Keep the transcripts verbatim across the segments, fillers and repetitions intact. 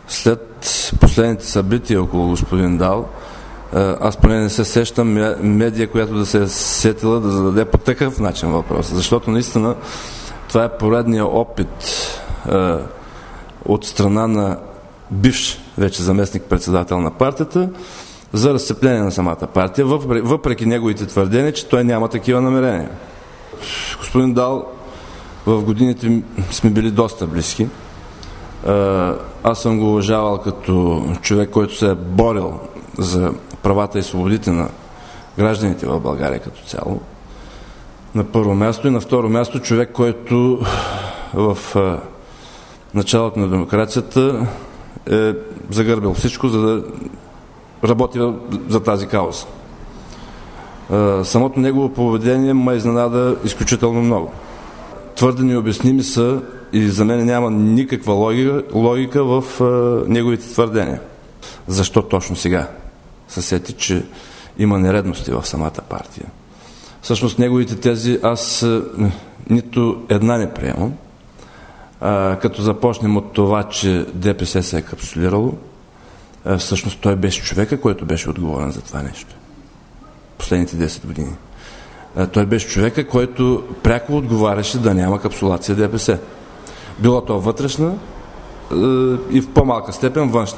След последните събития около господин Дал, аз поне не се сещам медия, която да се е сетила да зададе по такъв начин въпроса, защото наистина това е поредният опит е, от страна на бивш вече заместник-председател на партията за разцепление на самата партия, въпреки, въпреки неговите твърдения, че той няма такива намерения. Господин Дал, в годините сме били доста близки. Е, аз съм го уважавал като човек, който се е борил за правата и свободите на гражданите в България като цяло. На първо място, и на второ място човек, който в а, началото на демокрацията е загърбил всичко, за да работи за тази кауза. А, самото негово поведение ме изненада изключително много. Твърде необясними са и за мен няма никаква логика, логика в а, неговите твърдения. Защо точно сега се сети, че има нередности в самата партия? Всъщност неговите тези аз нито една не приемам. А, като започнем от това, че ДПС се е капсулирало, а, всъщност той беше човека, който беше отговорен за това нещо. Последните десет години. А, той беше човека, който пряко отговаряше да няма капсулация ДПС. Било то вътрешна а, и в по-малка степен външна.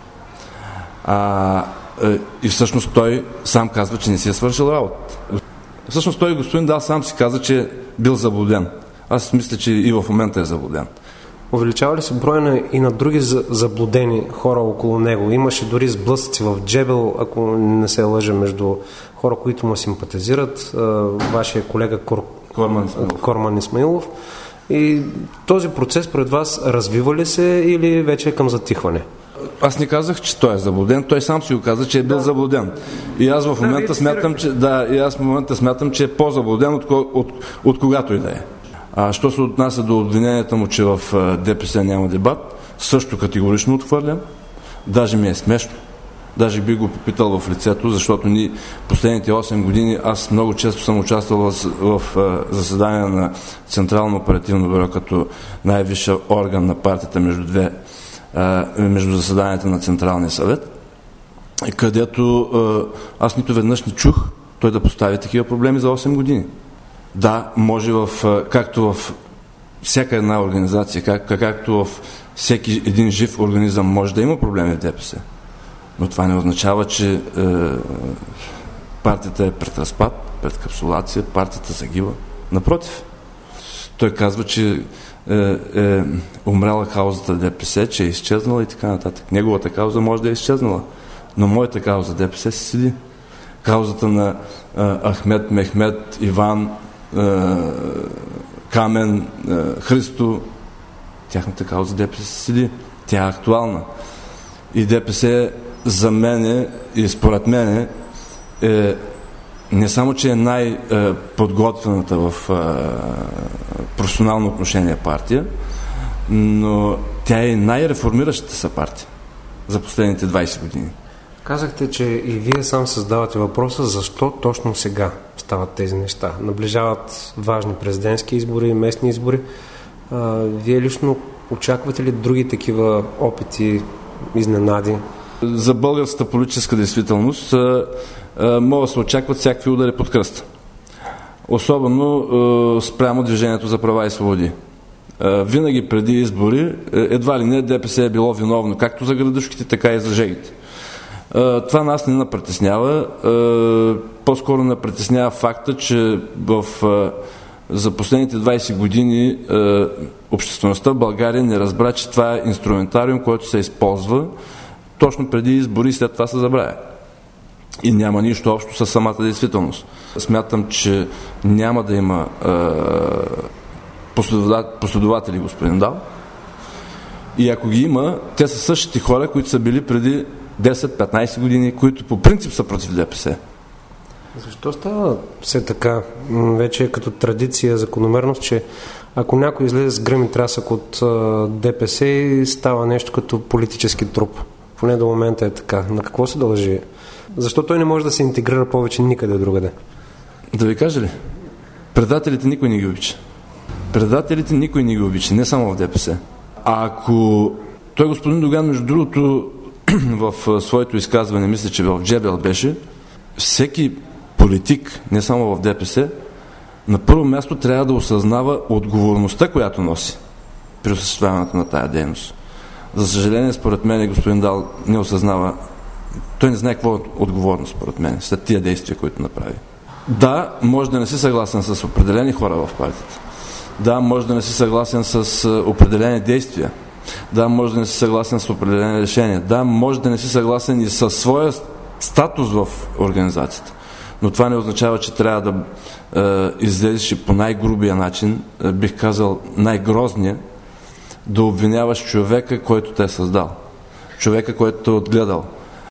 А, и всъщност той сам казва, че не си е свършил работа. Всъщност той, господин Дал, сам си каза, че е бил заблуден. Аз мисля, че и в момента е заблуден. Увеличава ли се броя на, и на други заблудени хора около него? Имаше дори сблъсъци в Джебел, ако не се лъжа, между хора, които му симпатизират, вашия колега Кор... Корман Исмаилов. Корман Исмаилов. И този процес пред вас развива ли се или вече е към затихване? Аз не казах, че той е заблуден, той сам си го каза, че е бил да. заблуден. И аз в момента да, смятам, че да, и аз в момента смятам, че е по-заблуден от, от, от, от когато и да е. А що се отнася до обвиненията му, че в ДПС няма дебат, също категорично отхвърлям. Даже ми е смешно. Даже би го попитал в лицето, защото ни последните осем години аз много често съм участвал в, в, в заседания на Централно оперативно бюро като най-висша орган на партията между две между заседанията на Централния съвет, където аз нито веднъж не чух той да постави такива проблеми за осем години. Да, може в, както в всяка една организация, как, както в всеки един жив организъм може да има проблеми в ДПС, но това не означава, че е, партията е пред разпад, пред капсулация, партията загива. Напротив, той казва, че е, е умряла каузата ДПС, че е изчезнала и така нататък. Неговата кауза може да е изчезнала, но моята кауза ДПС се седи. Каузата на е, Ахмед, Мехмед, Иван, е, Камен, е, Христо, тяхната кауза ДПС се седи. Тя е актуална. И ДПС за мене и според мене е не само, че е най-подготвената в професионално отношение партия, но тя е най-реформиращата са партия за последните двайсет години. Казахте, че и вие сам създавате въпроса защо точно сега стават тези неща. Наближават важни президентски избори, местни избори. А, вие лично очаквате ли други такива опити, изненади? За българската политическа действителност а, а, могат да се очакват всякакви удари под кръста. Особено а, спрямо Движението за права и свободи. А, винаги преди избори едва ли не ДПС е било виновно както за градушките, така и за жегите. А, това нас не напритеснява. А, по-скоро напритеснява факта, че в, а, за последните двайсет години а, обществеността в България не разбра, че това е инструментариум, който се използва точно преди избори и след това се забравя. И няма нищо общо с самата действителност. Смятам, че няма да има е, последователи, господин Дал. И ако ги има, те са същите хора, които са били преди десет-петнайсет години, които по принцип са против ДПС. Защо става все така? Вече е като традиция, закономерност, че ако някой излезе с гръм и трясък от ДПС, става нещо като политически труп. Поне до момента е така. На какво се дължи? Защо той не може да се интегрира повече никъде другаде? Да ви кажа ли? Предателите никой не ги обича. Предателите никой не ги обича, не само в ДПС. А ако той господин Доган, между другото, в своето изказване, мисля, че в Джебел беше, всеки политик, не само в ДПС, на първо място трябва да осъзнава отговорността, която носи при осъществяването на тая дейност. За съжаление, според мен, господин Дал не осъзнава, той не знае какво е отговорност, според мен, след тия действия, които направи. Да, може да не си съгласен с определени хора в партията. Да, може да не си съгласен с определени действия. Да, може да не си съгласен с определени решения. Да, може да не си съгласен и със своя статус в организацията. Но това не означава, че трябва да е, излезеш и по най-грубия начин, е, бих казал най-грозния, да обвиняваш човека, който те е създал. Човека, който те е отгледал.